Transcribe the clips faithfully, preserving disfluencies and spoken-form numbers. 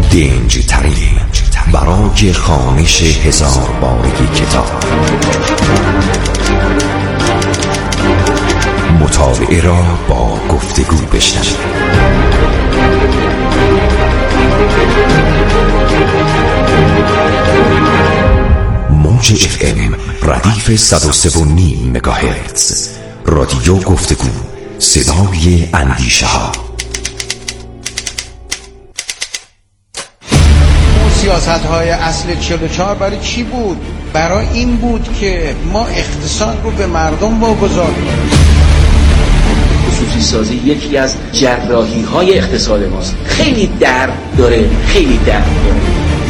دنج ترین برای خوانش هزار بارگی کتاب، مطالعه را با گفتگو بشنوید. موج اف ام ردیف صد و سه و نیم مگاهرتز، رادیو گفتگو، صدای اندیشه ها. سیاست های اصل چهل و چهار برای چی بود؟ برای این بود که ما اقتصاد رو به مردم واگذار کنیم. خصوصی سازی یکی از جراحی های اقتصاد ماست. خیلی درد داره، خیلی درد داره.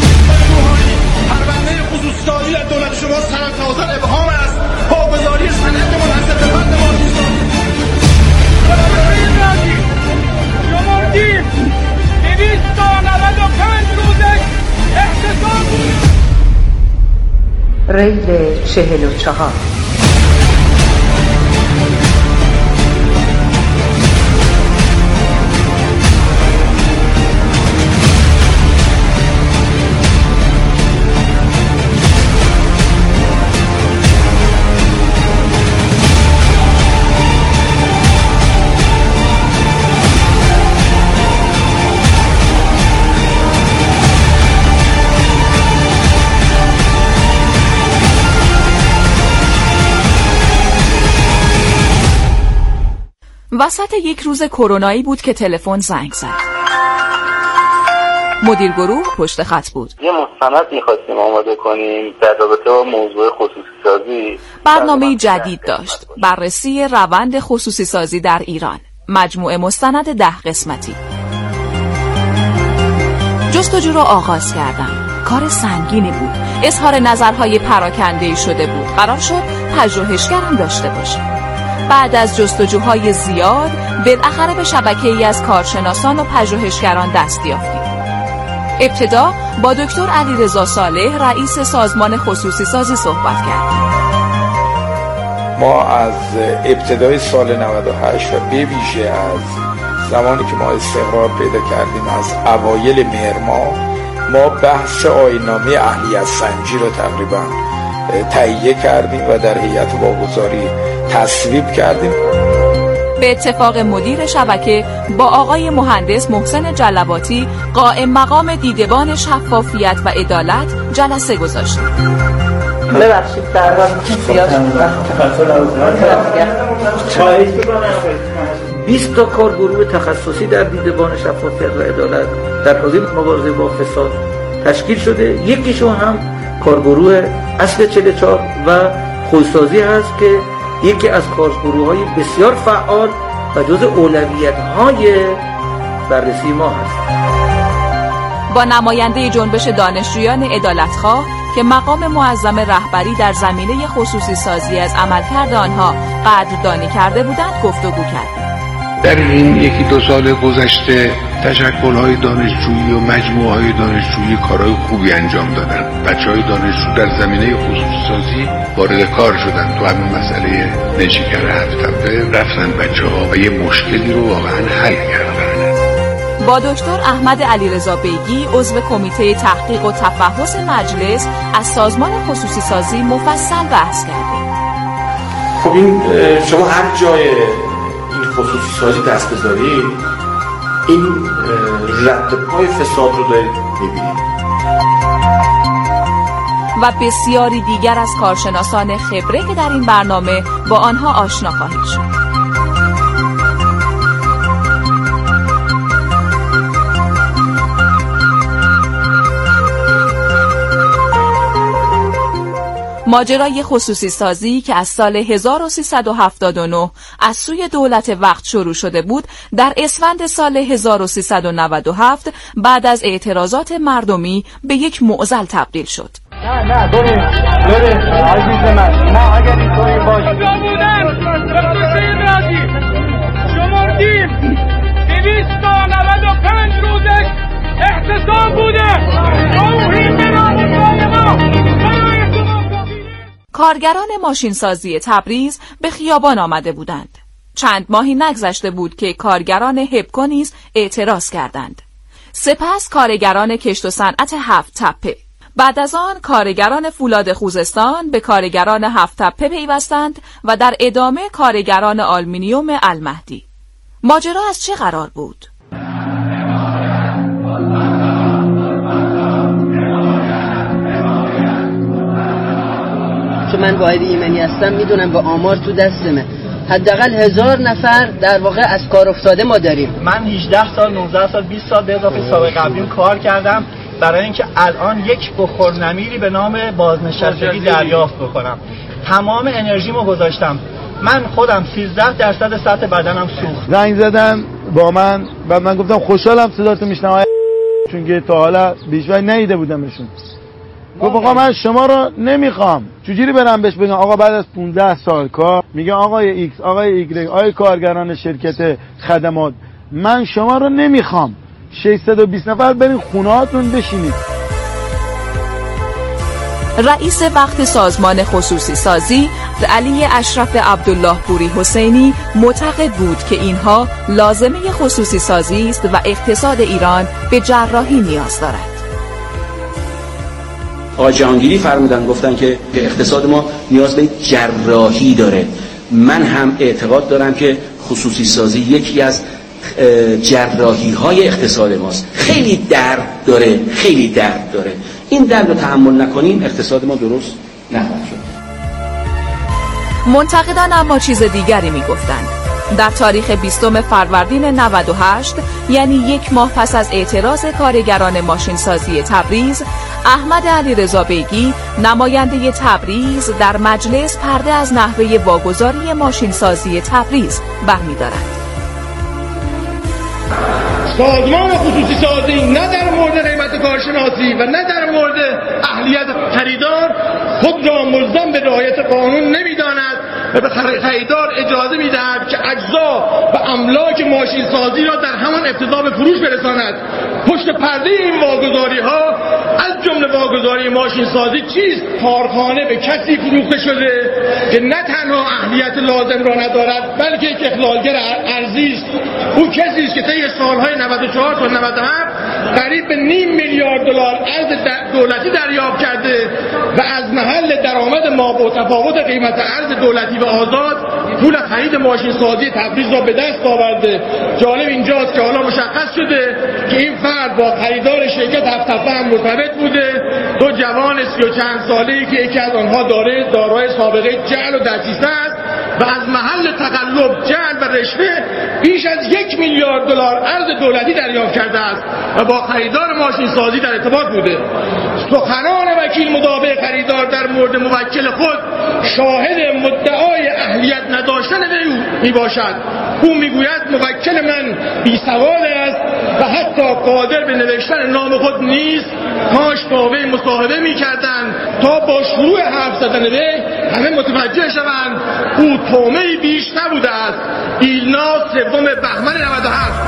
پرونده خصوصی سازی در دولت شما سرانتازان ابهام است. واگذاری سند منحصر به فرد ما نیست. برای رادی شمردیم دویست و نود و پنج روزه احتساب ریل چهل و چهار. وسط یک روز کرونایی بود که تلفن زنگ زد. مدیر گروه پشت خط بود. یه مستند می‌خواستیم آماده کنیم در رابطه با موضوع خصوصی سازی. برنامه جدید داشت، بررسی روند خصوصی سازی در ایران، مجموعه مستند ده قسمتی. جستجو را آغاز کردم. کار سنگینی بود. اظهار نظرهای پراکنده‌ای شده بود. قرار شد پژوهشگرم داشته باشیم. بعد از جستجوهای زیاد بالاخره به شبکه‌ای از کارشناسان و پژوهشگران دست یافتیم. ابتدا با دکتر علیرضا صالح رئیس سازمان خصوصی سازی صحبت کردیم. ما از ابتدای سال نود و هشت و به ویژه از زمانی که ما استقرار پیدا کردیم از اوایل مهر ماه ما بحث آیین‌نامه اهلیت سنجی رو تقریبا تهیه کردیم و در هیئت واگذاری تصویب کردیم. به اتفاق مدیر شبکه با آقای مهندس محسن جلباتی قائم مقام دیدبان شفافیت و عدالت جلسه گذاشتیم. ببخشید در واقع بیست تا کارگروه تخصصی در دیدبان شفافیت و عدالت در حوزه مبارزه با فساد تشکیل شده. یکیشون هم کارگروه اصل چهل و چهار و خودسازی هست که یکی از کارگروه‌های بسیار فعال و جزء اولویت‌های بررسی ما هست. با نماینده جنبش دانشجویان عدالتخواه که مقام معظم رهبری در زمینه خصوصی سازی از عملکرد آنها قدردانی کرده بودند گفتگو کردیم. در این یکی دو سال گذشته تشکل‌های دانشجویی و مجموعه‌های دانشجویی کارهای خوبی انجام دادن. بچه‌های دانشجو در زمینه خصوصی سازی وارد کار شدن. تو همین مسئله نشیگر هفت تپه رفتن بچه‌ها و یه مشکلی رو واقعا حل کردن. با دکتر احمد علیرضا بیگی عضو کمیته تحقیق و تفحص مجلس از سازمان خصوصی سازی مفصل بحث کردیم. خب این شما هر جای این خصوصی سازی دست بذارید این رد پای فساد رو دارید میبینید. و بسیاری دیگر از کارشناسان خبره که در این برنامه با آنها آشنا خواهید شد. ماجرای خصوصی سازی که از سال هزار و سیصد و هفتاد و نه از سوی دولت وقت شروع شده بود، در اسفند سال هزار و سیصد و نود و هفت بعد از اعتراضات مردمی به یک معضل تبدیل شد. نه نه بریم بریم عزیز من، نه اگر اینطوری باشه شمردیم دویست و نود و پنج روزه احتساب بوده. توهین به نامه‌های ما. کارگران ماشینسازی تبریز به خیابان آمده بودند. چند ماهی نگذشته بود که کارگران هپکو نیز اعتراض کردند. سپس کارگران کشت و صنعت هفت تپه. بعد از آن کارگران فولاد خوزستان به کارگران هفت تپه پیوستند و در ادامه کارگران آلومینیوم المهدی. ماجرا از چه قرار بود؟ چون من واحد ایمنی هستم میدونم با آمار تو دستمه، حداقل هزار نفر در واقع از کار افتاده ما داریم. من هجده سال نوزده سال بیست سال به اضافه سابقه قبلیم کار کردم برای اینکه الان یک بخور نمیری به نام بازنشستگی دریافت بکنم. تمام انرژیمو گذاشتم. من خودم سیزده درصد سطح بدنم سوخت. زنگ زدن با من و من گفتم خوشحالم صداتو میشنوم چون که تا حالا بیشتر ندیده بودمشون. گفت آقا من شما رو نمیخوام. چجوری برم بهش بگم آقا بعد از پانزده سال کار میگه آقای ایکس آقای ایگرگ آقای کارگران شرکت خدمات من شما رو نمیخوام، ششصد و بیست نفر برین خونهاتون بشینید. رئیس وقت سازمان خصوصی سازی علی اشرف عبدالله پوری حسینی معتقد بود که اینها لازمه خصوصی سازی است و اقتصاد ایران به جراحی نیاز دارد. آقای جهانگیری فرمودن گفتن که اقتصاد ما نیاز به جراحی داره. من هم اعتقاد دارم که خصوصی سازی یکی از جراحی های اقتصاد ماست. خیلی درد داره، خیلی درد داره. این درد رو تحمل نکنیم اقتصاد ما درست نخواهد شد. منتقدان اما چیز دیگری می گفتند. در تاریخ بیستم فروردین نود و هشت یعنی یک ماه پس از اعتراض کارگران ماشینسازی تبریز، احمد علیرضا بیگی نماینده تبریز در مجلس پرده از نحوه واگذاری ماشینسازی تبریز برمی‌دارد. سازمان خصوصی سازی نه در مورد قیمت کارشناسی و نه در مورد اهلیت خریدار خود را ملزم به رعایت قانون نمی‌داند و به خریدار اجازه می‌دهد که اجزا و املاک ماشین سازی را در همان ابتدا به فروش برساند. پشت پرده این واگذاری‌ها از جمله واگذاری ماشین سازی چیست؟ کارخانه به کسی فروخته شده که نه تنها اهلیت لازم را ندارد بلکه یک اخلالگر ارزی است. او کسی است که طی سال‌های نود و چهار تا نود و هفت قریب به نیم میلیارد دلار ارز دولتی دریافت کرده و از محل درآمد ما با تفاوت قیمت ارز دولتی و آزاد پول خرید ماشین سازی تبریز را به دست آورده. جالب اینجاست که حالا مشخص شده که این فرد با خریدار شرکت هفت تپه هم مرتبط بوده. دو جوان سی و چند ساله‌ای که یکی از آنها داره دارای سابقه جعل و دسیسه است و از محل تقلب، جعل و رشوه بیش از یک میلیارد دلار ارز دولتی دریافت کرده است و با خریدار ماشین سازی در ارتباط بوده. سخنان وکیل مدافع خریدار در مورد موکل خود شاهد مدعای اهلیت نداشتن وی می باشد. او میگوید موکل من بی سواد است و حتی قادر به نوشتن نام خود نیست. کاش با وی مصاحبه میکردند تا با شروع حرف زدن وی همه متوجه شوند او تومه‌ای بیش نبوده است. ایلنا سوم بهمن نود و هفت.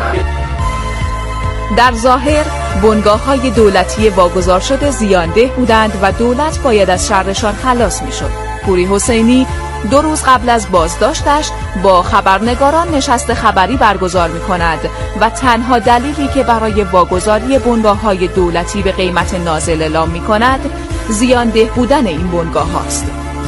در ظاهر بنگاه‌های دولتی واگذار شده زیانده بودند و دولت باید از شرشان خلاص می‌شد. پوری حسینی دو روز قبل از بازداشتش با خبرنگاران نشست خبری برگزار می‌کند و تنها دلیلی که برای واگذاری بنگاه‌های دولتی به قیمت نازل اعلام می‌کند زیانده بودن این بنگاه‌هاست.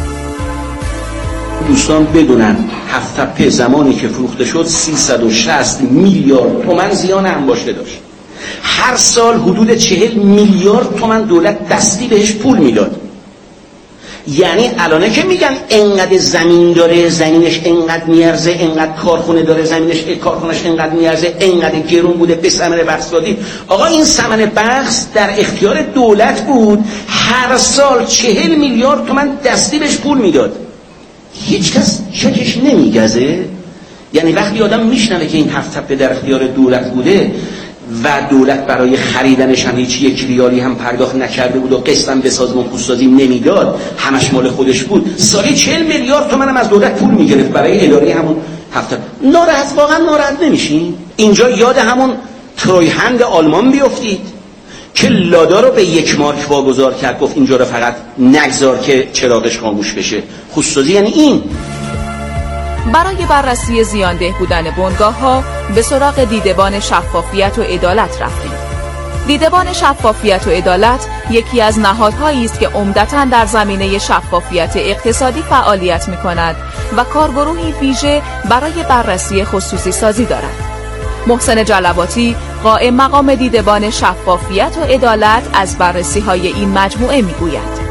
دوستان بدونن هفت تپه زمانی که فروخته شد سیصد و شصت میلیارد تومان زیان انباشته داشت. هر سال حدود چهل میلیارد تومان دولت دستی بهش پول میداد. یعنی الانه که میگن انقدر زمین داره زمینش انقدر میارزه، انقدر کارخونه داره زمینش کارخونش انقدر میارزه، انقدر گرون بوده به ثمن بخش دادی. آقا این ثمن بخش در اختیار دولت بود، هر سال چهل میلیارد تومان دستی بهش پول میداد. هیچ کس شکش نمیگزه. یعنی وقتی آدم میشنوه که این هفت تپه در اختیار دولت بوده و دولت برای خریدنش هم هیچ یک ریالی هم پرداخت نکرده بود و قسطم به سازمان خصوصی نمیداد، همش مال خودش بود، سالی چهل میلیارد تومان هم از دولت پول میگرفت برای اداره همون هفت تپه. ناراحت واقعا ناراحت نمیشین؟ اینجا یاد همون ترویهند آلمان بیافتید که لادا رو به یک مارک واگذار کرد، گفت اینجا رو فقط نگذار که چراغش خاموش بشه. خصوصی یعنی این. برای بررسی زیانده بودن بنگاه‌ها به سراغ دیدبان شفافیت و عدالت رفتیم. دیدبان شفافیت و عدالت یکی از نهادهایی است که عمدتاً در زمینه شفافیت اقتصادی فعالیت می‌کند و کارگروهی ویژه برای بررسی خصوصی سازی دارد. محسن جلباتی قائم مقام دیدبان شفافیت و عدالت از بررسی‌های این مجموعه می‌گوید: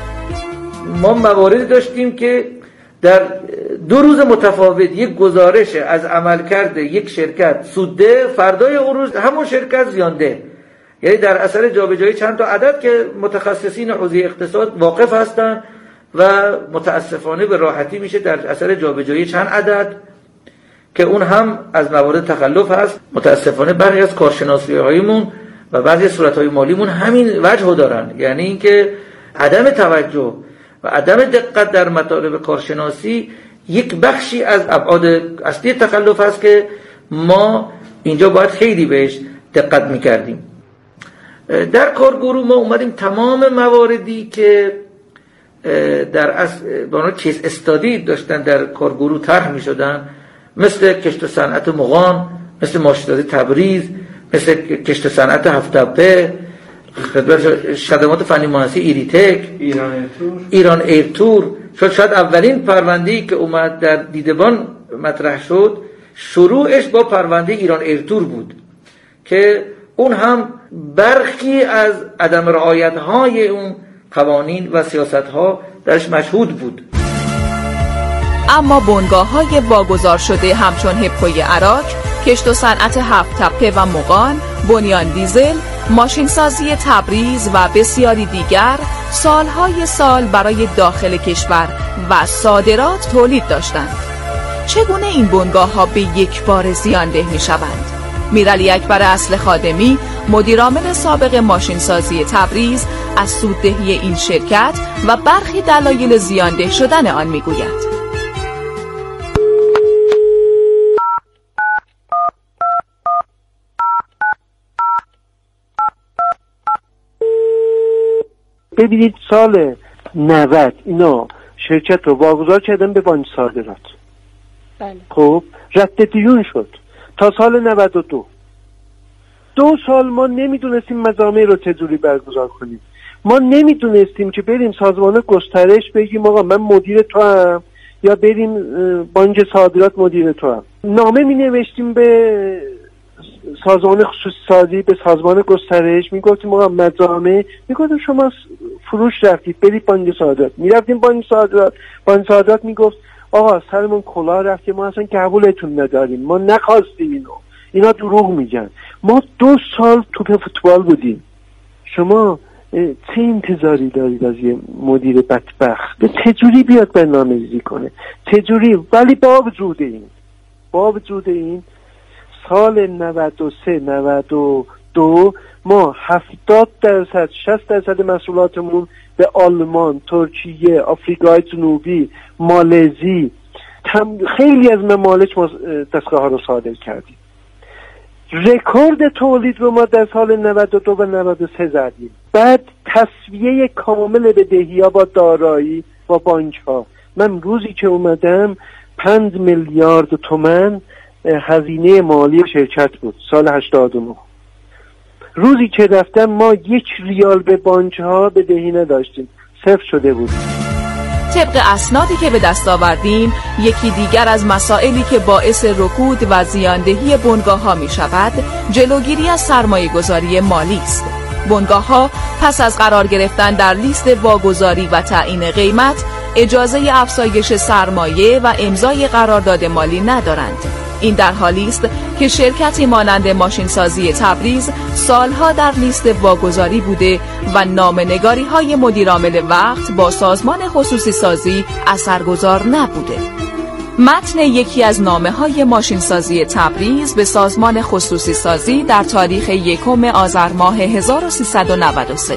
ما مواردی داشتیم که در دو روز متفاوت یک گزارش از عملکرد یک شرکت سودده، فردای اون روز همون شرکت زیانده، یعنی در اثر جابجایی چند تا عدد که متخصصین حوزه اقتصاد واقف هستند و متاسفانه به راحتی میشه در اثر جابجایی چند عدد که اون هم از موارد تخلف هست. متاسفانه برخی از کارشناسی‌هایمون و بعضی از صورت‌های مالیمون همین وجهو دارن، یعنی اینکه عدم توجه و عدم دقت در مطالب کارشناسی یک بخشی از ابعاد اصلی تخلف هست که ما اینجا باید خیلی بهش دقت میکردیم. در کارگروه ما اومدیم تمام مواردی که در اصل بنا کیس استادی داشتن در کارگروه طرح میشدن، مثل کشت و صنعت مغان، مثل ماشین‌سازی تبریز، مثل کشت و صنعت هفت‌تپه، خدمات فنی مهندسی ایریتک، ایران ایرتور، ایران ایرتور شد شاید اولین پرونده‌ای که اومد در دیدبان مطرح شد شروعش با پرونده ایران ایرتور بود که اون هم برخی از عدم رعایت‌های اون قوانین و سیاست‌ها درش مشهود بود. اما بنگاه‌های واگذار شده همچون هپکوی عراق، کشت و صنعت هفت‌تپه و مغان، بنیان دیزل، ماشینسازی تبریز و بسیاری دیگر سالهای سال برای داخل کشور و صادرات تولید داشتند. چگونه این بنگاه‌ها به یک بار زیانده می‌شوند؟ میرعلی اکبر اصل خادمی، مدیرعامل سابق ماشینسازی تبریز، از سوددهی این شرکت و برخی دلایل زیانده شدن آن می‌گوید. ببینید سال نود اینا شرکت رو واگذار کردن به بانک صادرات. بله. خب رد دیون شد تا سال نود و دو. دو سال ما نمیدونستیم مجامع رو چجوری برگزار کنیم. ما نمیدونستیم که بریم سازمان گسترش بگیم آقا من مدیر تو هم، یا بریم بانک صادرات مدیر تو هم. نامه می نوشتیم به سازمان خصوصی سازی، به سازمان گسترش، میگفتیم آقا مجامع، میگفتیم شما فروش رفتید برید بانک صادرات، میرفتیم بانک صادرات، بانک صادرات میگفت آقا سرمون کلاه رفته، ما اصلا قبولتون نداریم، ما نخواستیم اینو، اینا دروغ میگن. ما دو سال توپ فوتبال بودیم. شما چه انتظاری دارید از یه مدیر بدبخت؟ چجوری بیاد برنامه‌ریزی کنه؟ چجوری؟ ولی با وجود این با وجود این سال نود و سه نود و دو ما هفتاد درصد شصت درصد محصولاتمون به آلمان، ترکیه، آفریقای جنوبی، مالزی، خیلی از ممالک ما دستگاه ها رو صادر کردیم. رکورد تولید رو ما در سال نود و دو و نود و سه زدیم. بعد تسویه کامل بدهی ها با دارایی با بانک ها. من روزی که اومدم پنج میلیارد تومان هزینه مالی شرکت بود سال هشتاد و نه. روزی که رفتم ما یک ریال به بانک ها بدهی نداشتیم، صفر شده بود. طبق اسنادی که به دست آوردیم، یکی دیگر از مسائلی که باعث رکود و زیاندهی بنگاه ها می شود جلوگیری از سرمایه گذاری مالی است. بنگاه ها پس از قرار گرفتن در لیست واگذاری و تعیین قیمت اجازه افزایش سرمایه و امضای قرارداد مالی ندارند. این در حالی است که شرکتی مانند ماشینسازی تبریز سالها در لیست واگذاری بوده و نامه‌نگاری های مدیرعامل وقت با سازمان خصوصی سازی اثرگذار نبوده. متن یکی از نامه‌های ماشینسازی تبریز به سازمان خصوصی سازی در تاریخ یکم آذر ماه هزار و سیصد و نود و سه.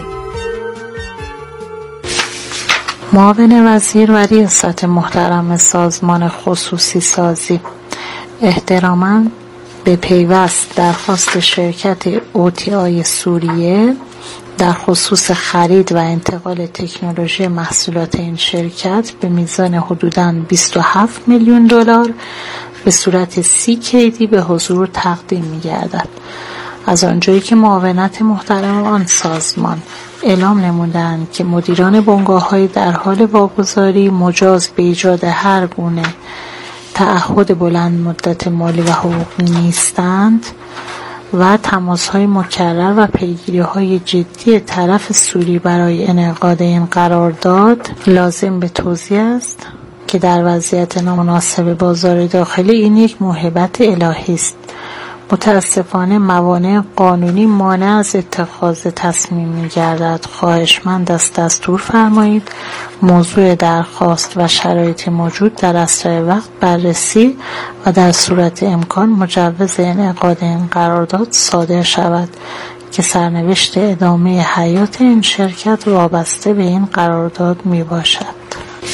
معاون وزیر و ریاست محترم سازمان خصوصی سازی، احتراما به پیوست درخواست شرکت اوتی‌آی سوریه در خصوص خرید و انتقال تکنولوژی محصولات این شرکت به میزان حدوداً بیست و هفت میلیون دلار به صورت سی کیدی به حضور تقدیم می‌گردد. از آنجایی که معاونت محترم آن سازمان اعلام نمودند که مدیران بنگاه‌های در حال واگذاری مجاز به ایجاد هر گونه تعهد بلند مدت مالی و حقوقی نیستند و تماس‌های مکرر و پیگیری‌های جدی طرف سوری برای انعقاد این قرارداد لازم به توضیح است که در وضعیت نامناسب بازار داخلی این یک موهبت الهی است. متاسفانه موانع قانونی مانع از اتخاذ تصمیم می‌گردد. خواهشمند است دستور فرمایید موضوع درخواست و شرایط موجود در اسرع وقت بررسی و در صورت امکان مجوز انعقاد این قرارداد صادر شود که سرنوشت ادامه حیات این شرکت وابسته به این قرارداد میباشد.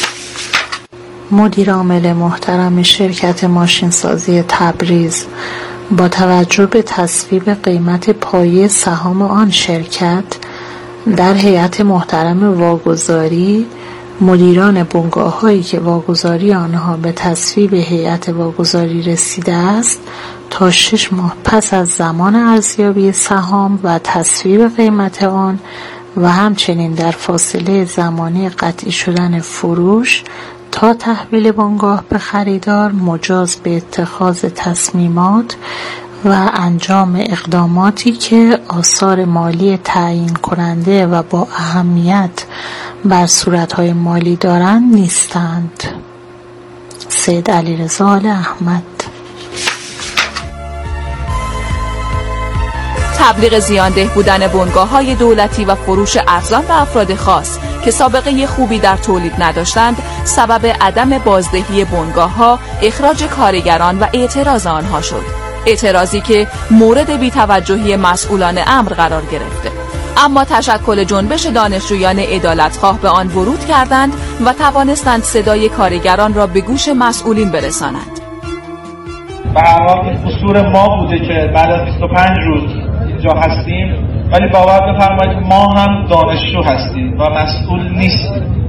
مدیر عامل محترم شرکت ماشینسازی تبریز با توجه به تصویب قیمت پایه سهام آن شرکت در هیئت محترم واگذاری، مدیران بنگاه‌هایی که واگذاری آنها به تصویب هیئت واگذاری رسیده است تا شش ماه پس از زمان ارزیابی سهام و تصویب قیمت آن و همچنین در فاصله زمانی قطعی شدن فروش تا تحویل بنگاه به خریدار مجاز به اتخاذ تصمیمات و انجام اقداماتی که آثار مالی تعیین کننده و با اهمیت بر صورتهای مالی دارند نیستند. سید علیرضا آل احمد. تبلیغ زیانده بودن بنگاه‌های دولتی و فروش ارزان به افراد خاص که سابقه خوبی در تولید نداشتند سبب عدم بازدهی بنگاه‌ها، اخراج کارگران و اعتراض آنها شد. اعتراضی که مورد بی‌توجهی مسئولان امر قرار گرفته. اما تشکل جنبش دانشجویان عدالتخواه به آن ورود کردند و توانستند صدای کارگران را به گوش مسئولین برسانند. به هر حال این قصور ما بوده که بعد از بیست و پنج روز اینجا هستیم، ولی باور بفرمایید ما هم دانشجو هستیم و مسئول نیستیم.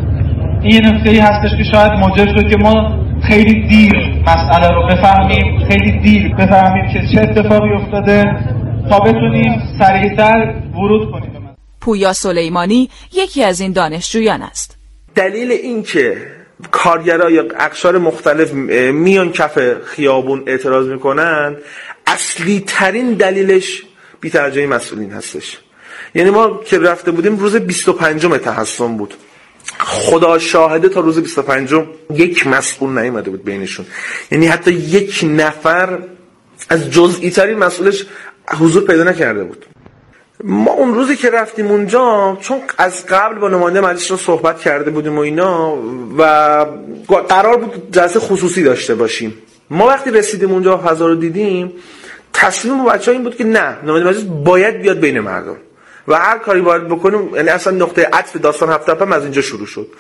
این نکته‌ای هستش که شاید موجب شد که ما خیلی دیر مسئله رو بفهمیم، خیلی دیر بفهمیم که چه اتفاقی افتاده تا بتونیم سریعتر ورود کنیم. پویا سلیمانی یکی از این دانشجویان است. دلیل این که کارگرها یا اقشار مختلف میان کف خیابون اعتراض میکنن اصلی ترین دلیلش بی‌توجهی مسئولین هستش. یعنی ما که رفته بودیم روز بیست و پنجم تحسن بود، خدا شاهده تا روز بیست و پنجم یک مسئول نیامده بود بینشون، یعنی حتی یک نفر از جزئی ترین مسئولش حضور پیدا نکرده بود. ما اون روزی که رفتیم اونجا چون از قبل با نماینده مجلس رو صحبت کرده بودیم و اینا و قرار بود جلسه خصوصی داشته باشیم، ما وقتی رسیدیم اونجا فضا رو دیدیم تصمیم بچه‌ها این بود که نه، نماینده مجلس باید بیاد بین مردم و هر کاری باید بکنیم. یعنی اصلا نقطه عطف داستان هفت تپم از اینجا شروع شد.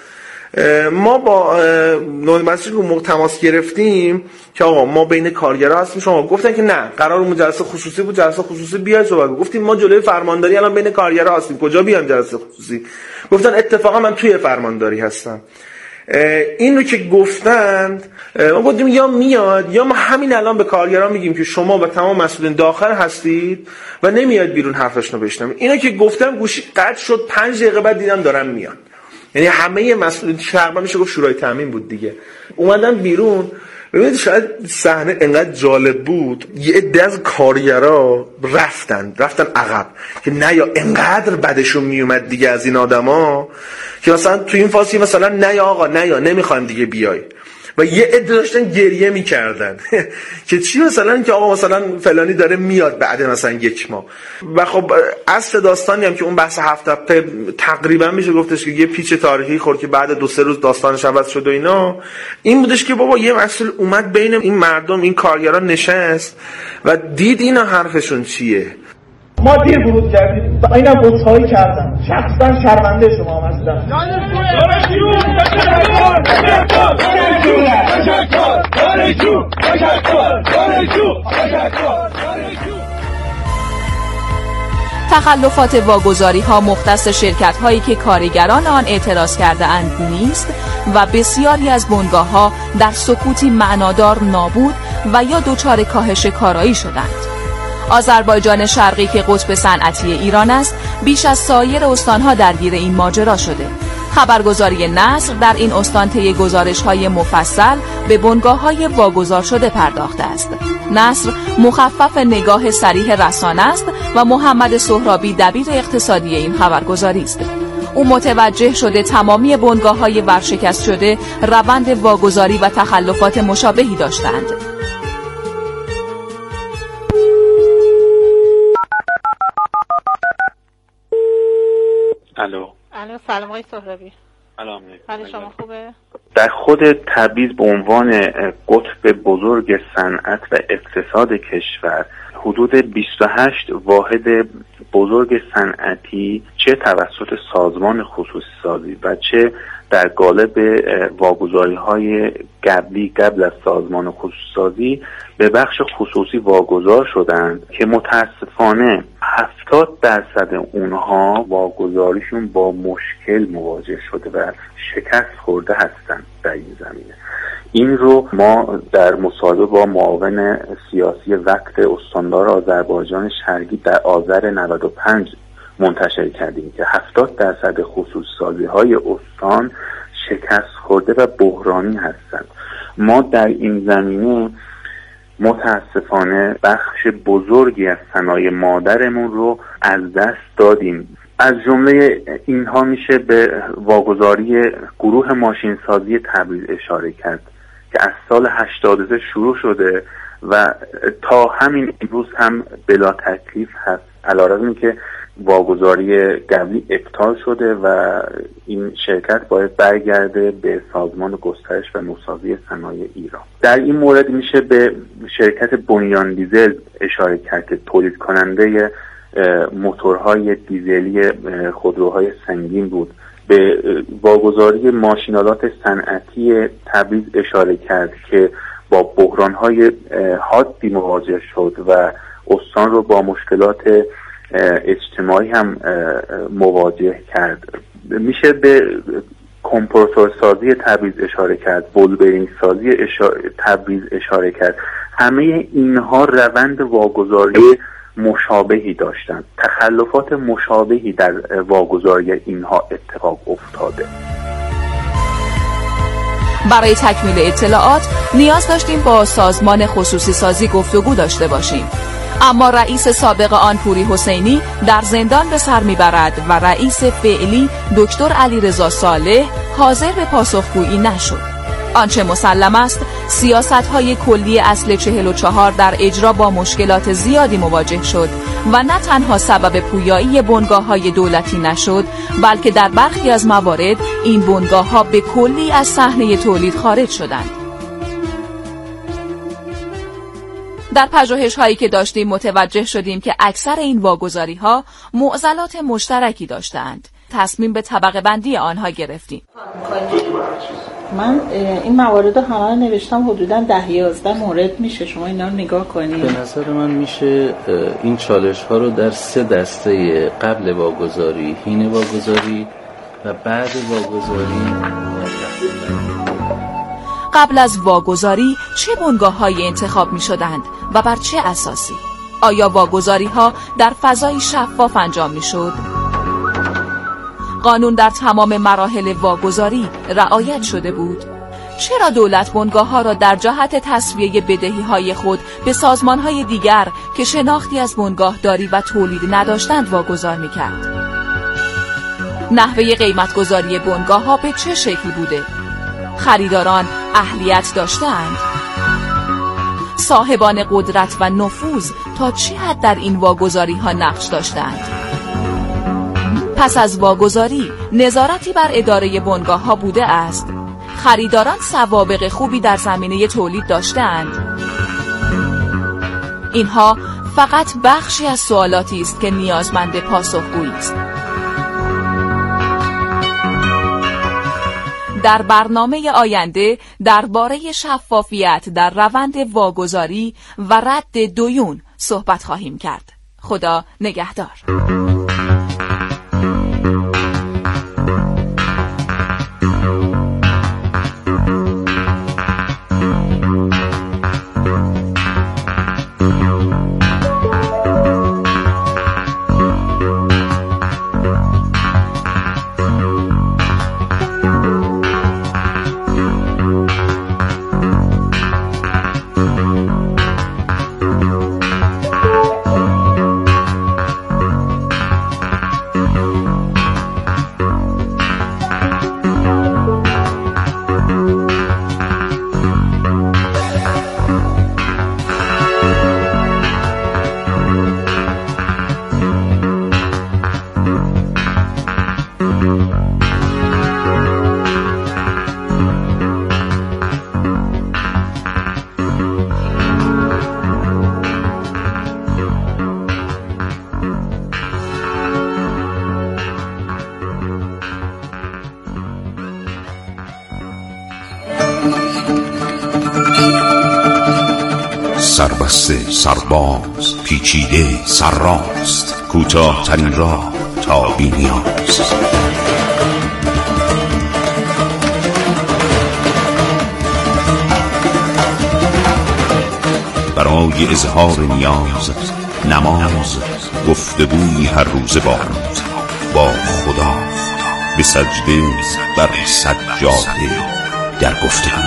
ما با نماینده مجلس رو تماس گرفتیم که آقا ما بین کارگرها هستیم، شما گفتن که نه قرار جلسه خصوصی بود، جلسه خصوصی بیاید صحبت. گفتیم ما جلوی فرمانداری الان بین کارگرها هستیم، کجا بیام جلسه خصوصی؟ گفتن اتفاقا من توی فرمانداری هستم. این رو که گفتند ما گفتیم یا میاد یا ما همین الان به کارگران میگیم که شما و تمام مسئولین داخل هستید و نمیاد بیرون حرفشون رو بشنوید. اینا که گفتم گوشی قطع شد، پنج دقیقه بعد دیدم دارن میان. یعنی همه مسئولین تقریبا میشه گفت شورای تامین بود دیگه، اومدن بیرون. ببینید شاید صحنه انقدر جالب بود، یه عده از کارگرا رفتن رفتن عقب که نه یا انقدر بدشون میومد دیگه از این آدما که مثلا تو این فاصله مثلا نه یا آقا نه یا نمیخوایم دیگه بیای، و یه عده داشتن گریه میکردن که چی مثلا که آقا مثلا فلانی داره میاد بعد مثلا یک ماه. و خب اصل داستانی هم که اون بحث هفت هفته تقریبا میشه گفتش که یه پیچ تاریخی خورد که بعد دو سه روز داستانش عوض شد و اینا، این بودش که بابا یه مسئول اومد بین این مردم این کارگران نشست و دید اینا حرفشون چیه. ما دیر ورود کردیم و اینم بزهایی کردم، شخصا شرمنده شما هم هستم. تخلفات واگذاری ها مختص شرکت هایی که کارگران آن اعتراض کرده اند نیست و بسیاری از بنگاه ها در سکوتی معنادار نابود و یا دچار کاهش کارایی شدند. آذربایجان شرقی که قطب صنعتی ایران است، بیش از سایر استانها درگیر این ماجرا شده. خبرگزاری نصر در این استان طی گزارش‌های مفصل به بنگاه‌های واگذار شده پرداخته است. نصر مخفف نگاه صریح رسانه است و محمد سهرابی دبیر اقتصادی این خبرگزاری است. او متوجه شده تمامی بنگاه‌های ورشکست شده روند واگذاری و تخلفات مشابهی داشتند. الو. الو سلام آقای سهرابی. سلام. حال شما خوبه؟ در خود تبریز به عنوان قطب بزرگ صنعت و اقتصاد کشور حدود بیست و هشت واحد بزرگ صنعتی چه توسط سازمان خصوصی سازی و چه در قالب واگذاری‌های قبلی قبل از سازمان خصوصی سازی به بخش خصوصی واگذار شدند که متاسفانه هفتاد درصد اونها واگذاریشون با مشکل مواجه شده و شکست خورده هستند در این زمینه. این رو ما در مصاحبه با معاون سیاسی وقت استاندار آذربایجان شرقی در آذر نود و پنج منتشر کردیم که هفتاد درصد خصوصی سازی های استان شکست خورده و بحرانی هستند. ما در این زمینه متاسفانه بخش بزرگی از صنایع مادرمون رو از دست دادیم. از جمله اینها میشه به واگذاری گروه ماشینسازی تبریز اشاره کرد که از سال هشتاد و سه شروع شده و تا همین امروز هم بلا تکلیف هست، علیرغم اینکه واگذاری قبلی ابطال شده و این شرکت باید برگرده به سازمان گسترش و نوسازی صنایع ایران. در این مورد میشه به شرکت بنیان دیزل اشاره کرد که تولید کننده موتورهای دیزلی خودروهای سنگین بود. به واگذاری ماشینالات صنعتی تبریز اشاره کرد که با بحرانهای حادی مواجه شد و استان رو با مشکلات اجتماعی هم مواجه کرد. میشه به کمپرسور سازی تبریز اشاره کرد، بولبرینگ سازی اشاره، تبریز اشاره کرد. همه اینها روند واگذاری مشابهی داشتند. تخلفات مشابهی در واگذاری اینها اتفاق افتاده. برای تکمیل اطلاعات نیاز داشتیم با سازمان خصوصی سازی گفتگو داشته باشیم، اما رئیس سابق آن پوری حسینی در زندان به سر میبرد و رئیس فعلی دکتر علیرضا صالح حاضر به پاسخگویی نشد. آنچه مسلم است سیاست‌های کلی اصل چهل و چهار در اجرا با مشکلات زیادی مواجه شد و نه تنها سبب پویایی بنگاه‌های دولتی نشد، بلکه در برخی از موارد این بنگاه‌ها به کلی از صحنه تولید خارج شدند. در پژوهش‌هایی که داشتیم متوجه شدیم که اکثر این واگذاری‌ها معضلات مشترکی داشتند. تصمیم به طبقه بندی آنها گرفتیم. من این موارد رو همه رو نوشتم، حدوداً ده یازده مورد میشه، شما اینا رو نگاه کنید. به نظر من میشه این چالش ها رو در سه دسته قبل واگذاری، حین واگذاری و بعد واگذاری. قبل از واگذاری چه بنگاه‌هایی انتخاب می‌شدند و بر چه اساسی؟ آیا واگذاری‌ها در فضای شفاف انجام می‌شد؟ قانون در تمام مراحل واگذاری رعایت شده بود؟ چرا دولت بنگاه‌ها را در جهت تسویه بدهی‌های خود به سازمان‌های دیگر که شناختی از بنگاهداری و تولید نداشتند واگذار می‌کرد؟ نحوه قیمت‌گذاری بنگاه‌ها به چه شکل بوده؟ خریداران اهلیت داشتند؟ صاحبان قدرت و نفوذ تا چه حد در این واگذاری‌ها نقش داشتند؟ پس از واگذاری نظارتی بر اداره بنگاه‌ها بوده است؟ خریداران سوابق خوبی در زمینه تولید داشتند؟ اینها فقط بخشی از سوالاتی است که نیازمند پاسخگویی است. در برنامه آینده درباره شفافیت در روند واگذاری و رد دیون صحبت خواهیم کرد. خدا نگهدار. سربسته سرباز، پیچیده سرراست، کوتاه ترین راه تا بی نیاز. برای اظهار نیاز، نماز، گفتگوی هر روز با با خدا، به سجده بر سجاده در گفتگو.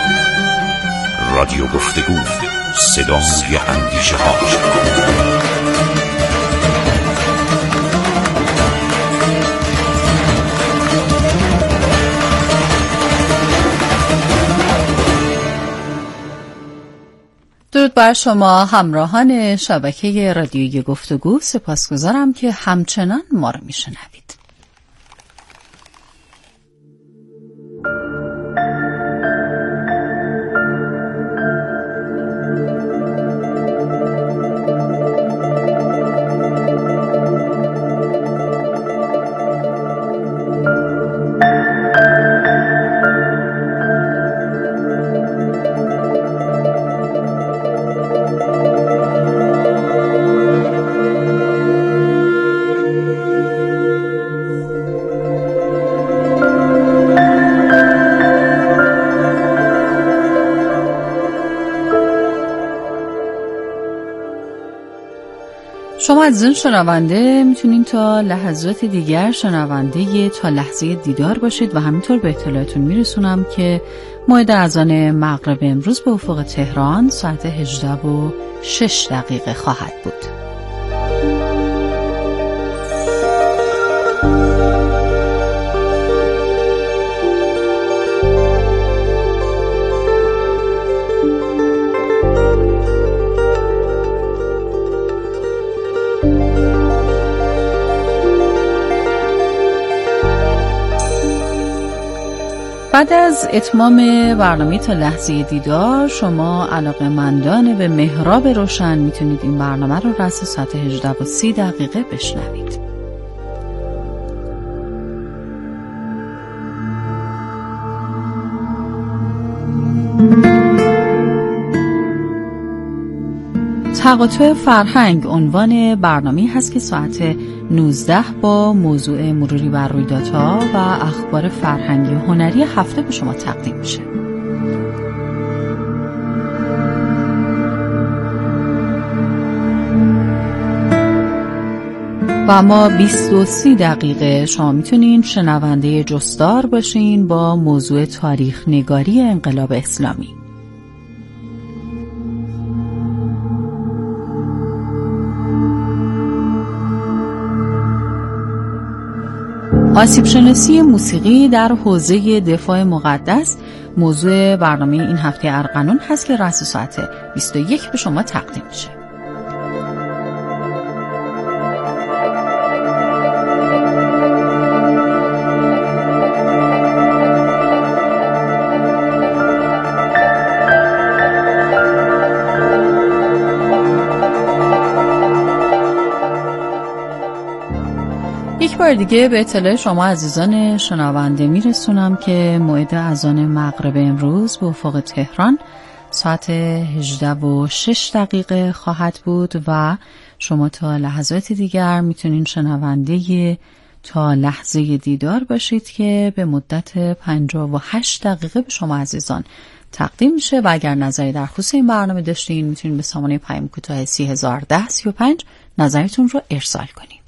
رادیو گفتگو، صدای اندیشه ها. درود بر شما همراهان شبکه رادیوی گفتگو، سپاسگزارم که همچنان ما رو میشنوید. شما عزیزان شنونده میتونین تا لحظات دیگر شنونده تا لحظه دیدار باشید و همینطور به اطلاعتون میرسونم که موعد اذان مغرب امروز به افق تهران ساعت هجده و شش دقیقه خواهد بود. بعد از اتمام برنامه تا لحظه دیدار، شما علاقه‌مندان به محراب روشن میتونید این برنامه رو رأس ساعت هجده و سی دقیقه بشنوید. تقاطع فرهنگ عنوان برنامه هست که ساعت نوزده با موضوع مروری بر رویدادها و اخبار فرهنگی و هنری هفته به شما تقدیم میشه. و اما بیست و سی دقیقه شما میتونین شنونده جستار باشین با موضوع تاریخ نگاری انقلاب اسلامی. آسیب شناسی موسیقی در حوزه دفاع مقدس موضوع برنامه این هفته ارغنون هست که رأس ساعت بیست و یک به شما تقدیم میشه. یک بار دیگه به اطلاع شما عزیزان شنونده میرسونم که موعد اذان مغرب امروز به افق تهران ساعت هجده و شش دقیقه خواهد بود و شما تا لحظات دیگر میتونین شنونده تا لحظه دیدار باشید که به مدت پنجاه و هشت دقیقه به شما عزیزان تقدیم میشه و اگر نظری در خصوص این برنامه داشتین میتونین به سامانه پیام کوتاه سی هزار و ده سی و پنج نظرتون رو ارسال کنید.